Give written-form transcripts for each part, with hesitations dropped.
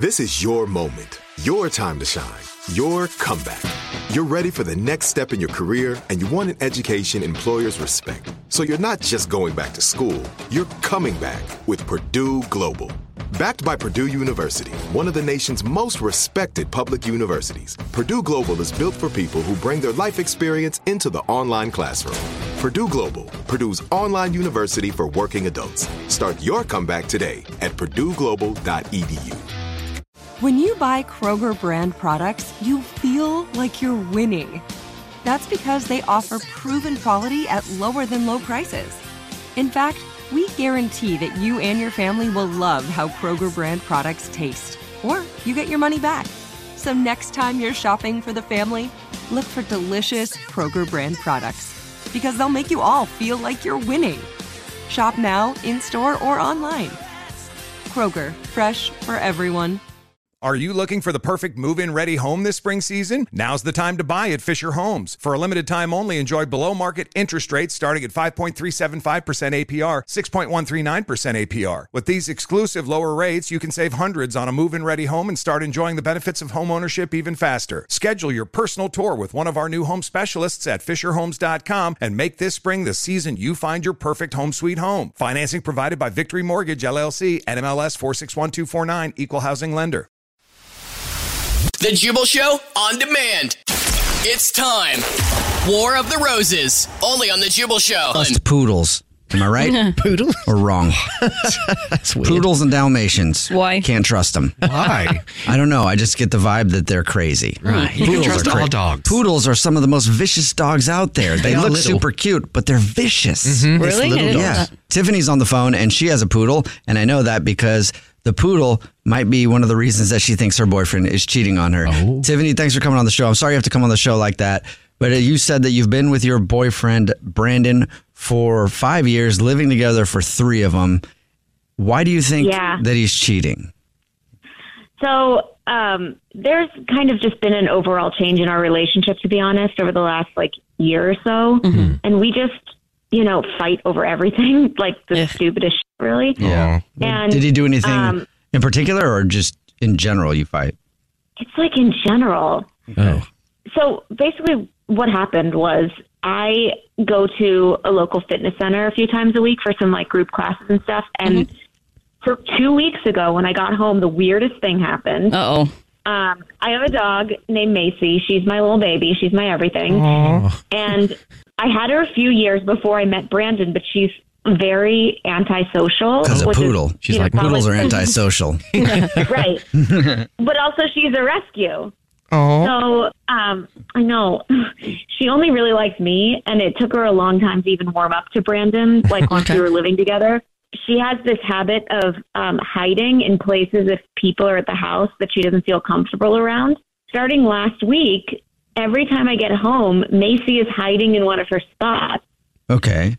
This is your moment, your time to shine, your comeback. You're ready for the next step in your career, and you want an education employers respect. So you're not just going back to school, you're coming back with Purdue Global. Backed by Purdue University, one of the nation's most respected public universities, Purdue Global is built for people who bring their life experience into the online classroom. Purdue Global, Purdue's online university for working adults. Start your comeback today at purdueglobal.edu. When you buy Kroger brand products, you feel like you're winning. That's because they offer proven quality at lower than low prices. In fact, we guarantee that you and your family will love how Kroger brand products taste, or you get your money back. So next time you're shopping for the family, look for delicious Kroger brand products, because they'll make you all feel like you're winning. Shop now, in-store, or online. Kroger, fresh for everyone. Are you looking for the perfect move-in ready home this spring season? Now's the time to buy at Fisher Homes. For a limited time only, enjoy below-market interest rates starting at 5.375% APR, 6.139% APR. With these exclusive lower rates, you can save hundreds on a move-in ready home and start enjoying the benefits of home ownership even faster. Schedule your personal tour with one of our new home specialists at FisherHomes.com and make this spring the season you find your perfect home sweet home. Financing provided by Victory Mortgage, LLC, NMLS 461249, Equal Housing Lender. The Jubal Show on demand. It's time. War of the Roses. Only on The Jubal Show. Just poodles. Am I right? Poodles? Or wrong? That's weird. Poodles and Dalmatians. Why? Can't trust them. Why? I don't know. I just get the vibe that they're crazy. Right. You can trust all dogs. Poodles are some of the most vicious dogs out there. They look super cute, but they're vicious. Mm-hmm. Really? Yeah. Tiffany's on the phone, and she has a poodle, and I know that because the poodle might be one of the reasons that she thinks her boyfriend is cheating on her. Oh. Tiffany, thanks for coming on the show. I'm sorry you have to come on the show like that, but you said that you've been with your boyfriend, Brandon, for 5 years, living together for 3 of them. Why do you think that he's cheating? So there's kind of just been an overall change in our relationship, to be honest, over the last year or so. Mm-hmm. And we just, fight over everything, like the stupidest shit, really. Yeah. And did he do anything in particular, or just in general you fight? It's in general. Oh. So basically what happened was I go to a local fitness center a few times a week for some group classes and stuff. And for 2 weeks ago, when I got home, the weirdest thing happened. Uh-oh. I have a dog named Macy. She's my little baby. She's my everything. Aww. And I had her a few years before I met Brandon, but she's very antisocial. Because a poodle. She's like, poodles are antisocial. Right. But also she's a rescue. Oh. So, I know she only really likes me, and it took her a long time to even warm up to Brandon, once we were living together. She has this habit of hiding in places if people are at the house that she doesn't feel comfortable around. Starting last week, every time I get home, Macy is hiding in one of her spots. Okay.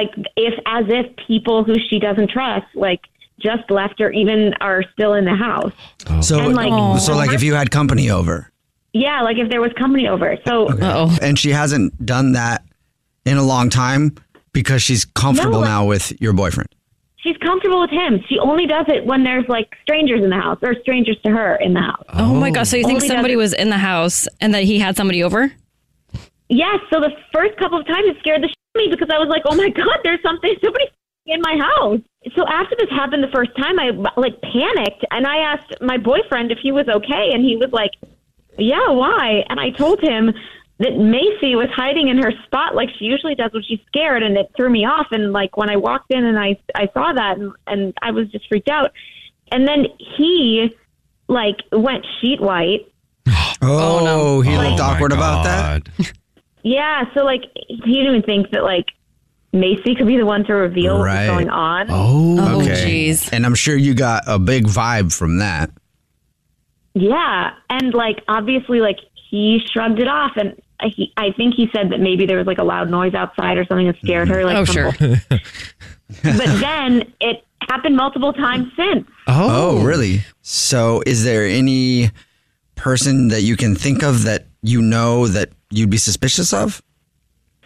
As if people who she doesn't trust, just left or even are still in the house. Oh. So, if you had company over. Yeah, if there was company over. So, and she hasn't done that in a long time because she's comfortable now with your boyfriend. She's comfortable with him. She only does it when there's strangers in the house or strangers to her in the house. Oh my gosh. So you think somebody was in the house and that he had somebody over? Yes. So the first couple of times it scared the shit out of me because I was like, oh my God, there's somebody in my house. So after this happened the first time, I panicked and I asked my boyfriend if he was okay. And he was like, yeah, why? And I told him that Macy was hiding in her spot like she usually does when she's scared, and it threw me off. And when I walked in and I saw that, and I was just freaked out. And then he went sheet white. Oh, no. He looked awkward about that? Yeah, so he didn't even think that Macy could be the one to reveal what was going on. Oh, okay. Jeez. And I'm sure you got a big vibe from that. Yeah, and obviously he shrugged it off, and I think he said that maybe there was a loud noise outside or something that scared her. Sure. But then it happened multiple times since. Oh, really? So is there any person that you can think of that that you'd be suspicious of?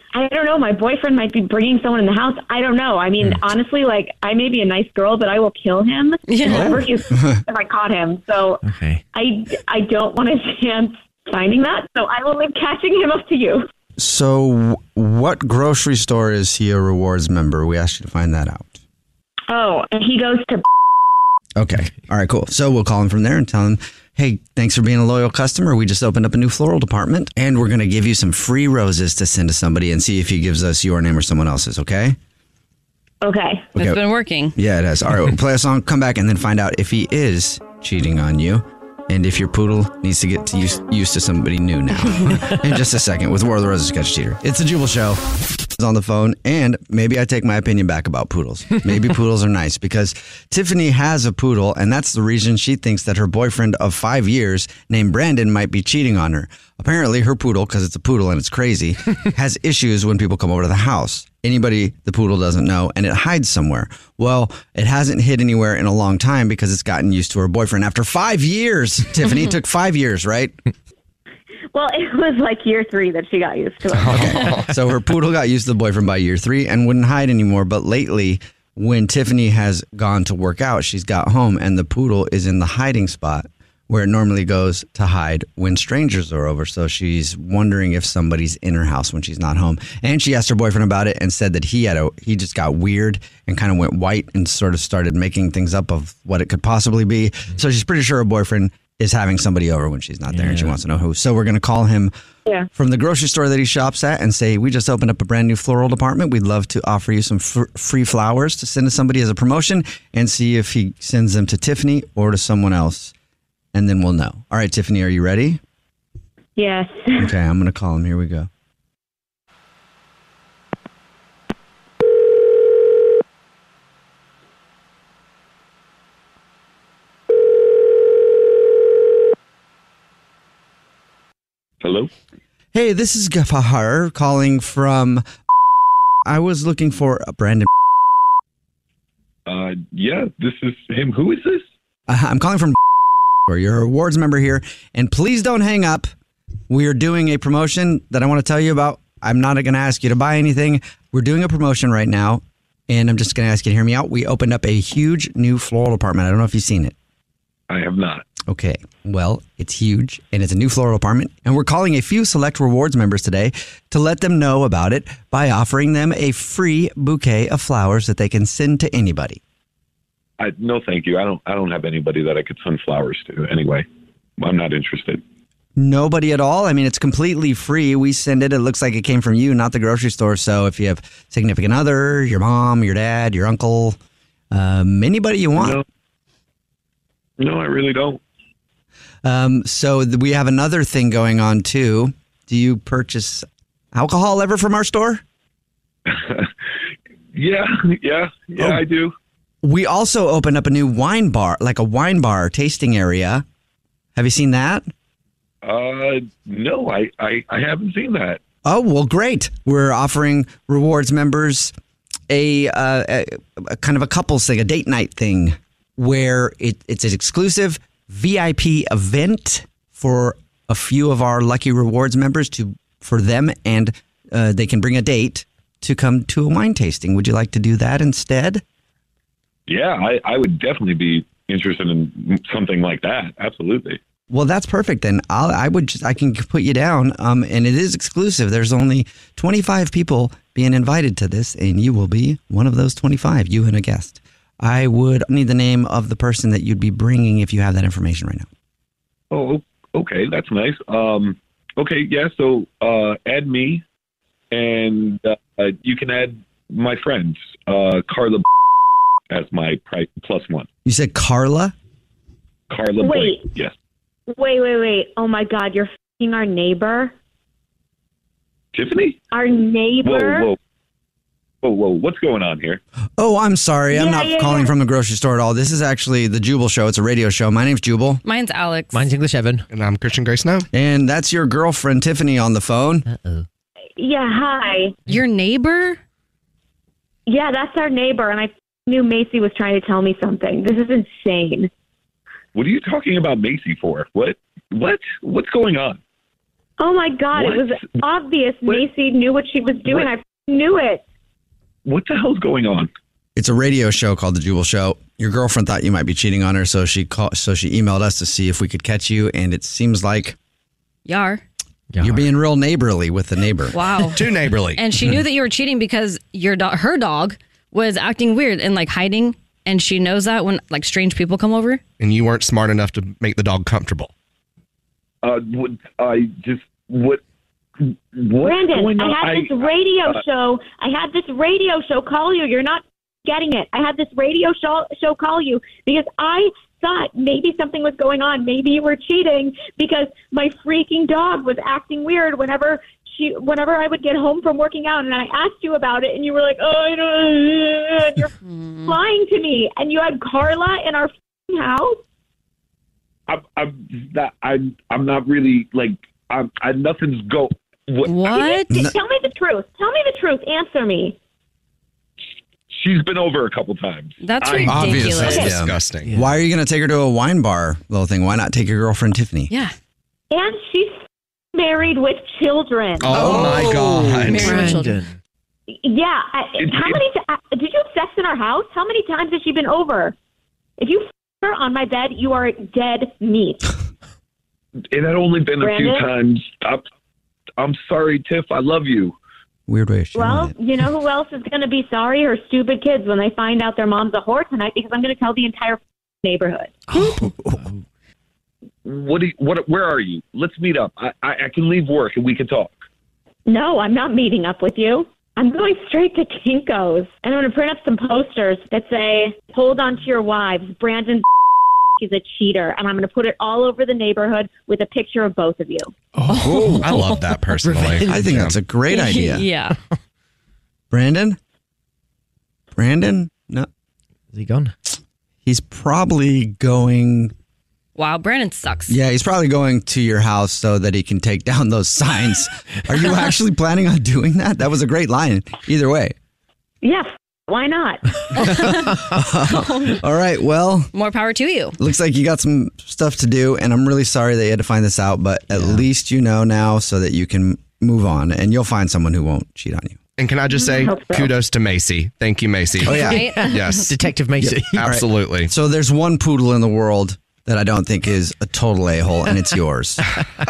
I don't know. My boyfriend might be bringing someone in the house. I don't know. I mean, honestly, like, I may be a nice girl, but I will kill him if I caught him. So I don't want to chance finding that. So I will leave catching him up to you. So what grocery store is he a rewards member? We asked you to find that out. Oh, and he goes to... Okay. All right, cool. So we'll call him from there and tell him, hey, thanks for being a loyal customer. We just opened up a new floral department, and we're going to give you some free roses to send to somebody and see if he gives us your name or someone else's, okay? Okay. It's been working. Yeah, it has. All right, we'll play a song, come back, and then find out if he is cheating on you and if your poodle needs to get used to somebody new now. In just a second with War of the Roses Sketch Cheater. It's the Jubal Show. On the phone, and maybe I take my opinion back about poodles. Maybe poodles are nice because Tiffany has a poodle, and that's the reason she thinks that her boyfriend of 5 years named Brandon might be cheating on her. Apparently, her poodle, because it's a poodle and it's crazy, has issues when people come over to the house. Anybody the poodle doesn't know, and it hides somewhere. Well, it hasn't hid anywhere in a long time because it's gotten used to her boyfriend after 5 years. Tiffany, it took 5 years, right? Well, it was like year 3 that she got used to it. Okay. So her poodle got used to the boyfriend by year 3 and wouldn't hide anymore. But lately, when Tiffany has gone to work out, she's got home and the poodle is in the hiding spot where it normally goes to hide when strangers are over. So she's wondering if somebody's in her house when she's not home. And she asked her boyfriend about it and said that he just got weird and kind of went white and sort of started making things up of what it could possibly be. So she's pretty sure her boyfriend is having somebody over when she's not there and she wants to know who. So we're going to call him from the grocery store that he shops at and say, we just opened up a brand new floral department. We'd love to offer you some free flowers to send to somebody as a promotion and see if he sends them to Tiffany or to someone else. And then we'll know. All right, Tiffany, are you ready? Yes. Okay, I'm going to call him. Here we go. Hello? Hey, this is Gafahar calling from... I was looking for Brandon. Yeah, this is him. Who is this? I'm calling from... You're a rewards member here. And please don't hang up. We are doing a promotion that I want to tell you about. I'm not going to ask you to buy anything. We're doing a promotion right now. And I'm just going to ask you to hear me out. We opened up a huge new floral department. I don't know if you've seen it. I have not. Okay, well, it's huge, and it's a new floral department, and we're calling a few select rewards members today to let them know about it by offering them a free bouquet of flowers that they can send to anybody. No, thank you. I don't have anybody that I could send flowers to anyway. I'm not interested. Nobody at all? I mean, it's completely free. We send it. It looks like it came from you, not the grocery store. So if you have significant other, your mom, your dad, your uncle, anybody you want. No, I really don't. So we have another thing going on, too. Do you purchase alcohol ever from our store? Yeah, I do. We also opened up a new wine bar, like a wine bar tasting area. Have you seen that? No, I haven't seen that. Oh, well, great. We're offering rewards members a kind of a couples thing, a date night thing, where it's an exclusive VIP event for a few of our lucky rewards members for them, and they can bring a date to come to a wine tasting. Would you like to do that instead? Yeah, I would definitely be interested in something like that. Absolutely. Well, that's perfect. Then I can put you down. And it is exclusive. There's only 25 people being invited to this, and you will be one of those 25. You and a guest. I would need the name of the person that you'd be bringing if you have that information right now. Oh, okay. That's nice. Okay. Yeah. So, add me and, you can add my friends, Carla as my +1. You said Carla? Carla. Wait. Blake. Yes. Wait. Oh my God. You're f***ing our neighbor. Tiffany? Our neighbor? Whoa, what's going on here? Oh, I'm sorry. I'm not calling from the grocery store at all. This is actually the Jubal Show. It's a radio show. My name's Jubal. Mine's Alex. Mine's English Evan. And I'm Christian Grace now. And that's your girlfriend, Tiffany, on the phone. Uh-oh. Yeah, hi. Your neighbor? Yeah, that's our neighbor, and I knew Macy was trying to tell me something. This is insane. What are you talking about Macy for? What? What's going on? Oh, my God. What? It was obvious Macy knew what she was doing. What? I knew it. What the hell's going on? It's a radio show called The Jubal Show. Your girlfriend thought you might be cheating on her, so she emailed us to see if we could catch you, and it seems like Yar. you're being real neighborly with the neighbor. Wow. Too neighborly. And she knew that you were cheating because her dog was acting weird and like hiding, and she knows that when like strange people come over. And you weren't smart enough to make the dog comfortable. Brandon, going on? I had this radio show. I had this radio show call you. You're not getting it. I had this radio show call you because I thought maybe something was going on. Maybe you were cheating because my freaking dog was acting weird whenever I would get home from working out, and I asked you about it, and you were like, "Oh, I don't." And you're lying to me, and you had Carla in our house. I'm not really like nothing's go. What? Tell me the truth. Tell me the truth. Answer me. She's been over a couple times. That's ridiculous. Obviously, That's yeah. disgusting. Yeah. Why are you going to take her to a wine bar, little thing? Why not take your girlfriend, Tiffany? Yeah. And she's married with children. Oh my God. Married with children. Yeah. How many? Did you have sex in our house? How many times has she been over? If you f her on my bed, you are dead meat. It had only been Brandon? a few times. I'm sorry, Tiff. I love you. Weird way of showing Well, it. you know who else is going to be sorry? Her stupid kids when they find out their mom's a whore tonight, because I'm going to tell the entire neighborhood. Where are you? Let's meet up. I can leave work and we can talk. No, I'm not meeting up with you. I'm going straight to Kinko's, and I'm going to print up some posters that say, "Hold on to your wives. Brandon is a cheater," and I'm going to put it all over the neighborhood with a picture of both of you. Oh, I love that personally. I think that's a great idea. Yeah. Brandon? No. Is he gone? He's probably going... Wow, Brandon sucks. Yeah, he's probably going to your house so that he can take down those signs. Are you actually planning on doing that? That was a great line. Either way. Yeah, why not? All right, well... More power to you. Looks like you got some stuff to do, and I'm really sorry that you had to find this out, but at least you know now so that you can move on, and you'll find someone who won't cheat on you. And can I just say kudos to Macy? Thank you, Macy. Oh, yeah. Right? Yes. Detective Macy. Yep, absolutely. Right. So there's one poodle in the world that I don't think is a total a-hole, and it's yours.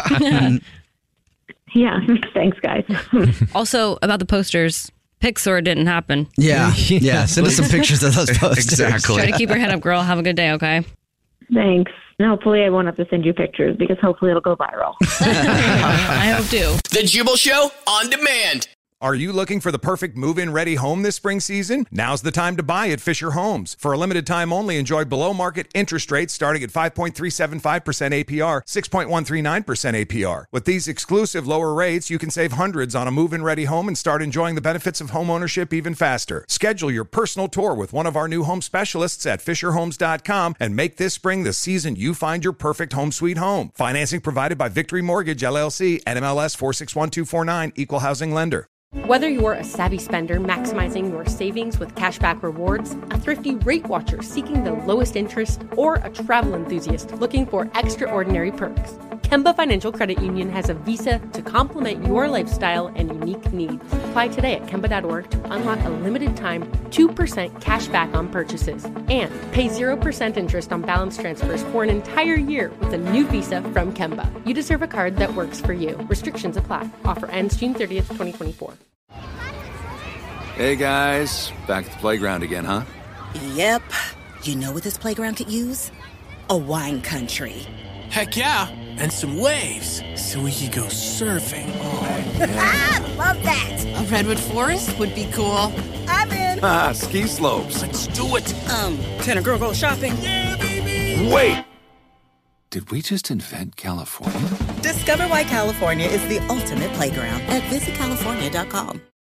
Yeah, thanks, guys. Also, about the posters, Pixar didn't happen. Yeah. Send us some pictures of those posters. Exactly. Try to keep your head up, girl. Have a good day, okay? Thanks. And hopefully I won't have to send you pictures, because hopefully it'll go viral. I hope too. The Jubal Show on demand. Are you looking for the perfect move-in ready home this spring season? Now's the time to buy at Fisher Homes. For a limited time only, enjoy below-market interest rates starting at 5.375% APR, 6.139% APR. With these exclusive lower rates, you can save hundreds on a move-in ready home and start enjoying the benefits of home ownership even faster. Schedule your personal tour with one of our new home specialists at FisherHomes.com and make this spring the season you find your perfect home sweet home. Financing provided by Victory Mortgage, LLC, NMLS 461249, Equal Housing Lender. Whether you're a savvy spender maximizing your savings with cashback rewards, a thrifty rate watcher seeking the lowest interest, or a travel enthusiast looking for extraordinary perks, Kemba Financial Credit Union has a visa to complement your lifestyle and unique needs. Apply today at Kemba.org to unlock a limited time 2% cash back on purchases and pay 0% interest on balance transfers for an entire year with a new visa from Kemba. You deserve a card that works for you. Restrictions apply. Offer ends June 30th, 2024. Hey guys, back at the playground again, huh? Yep. You know what this playground could use? A wine country. Heck yeah, and some waves so we could go surfing. Oh, yeah. Love that. A redwood forest would be cool. I'm in. Ski slopes. Let's do it. Can a girl go shopping? Yeah, baby. Wait. Did we just invent California? Discover why California is the ultimate playground at visitcalifornia.com.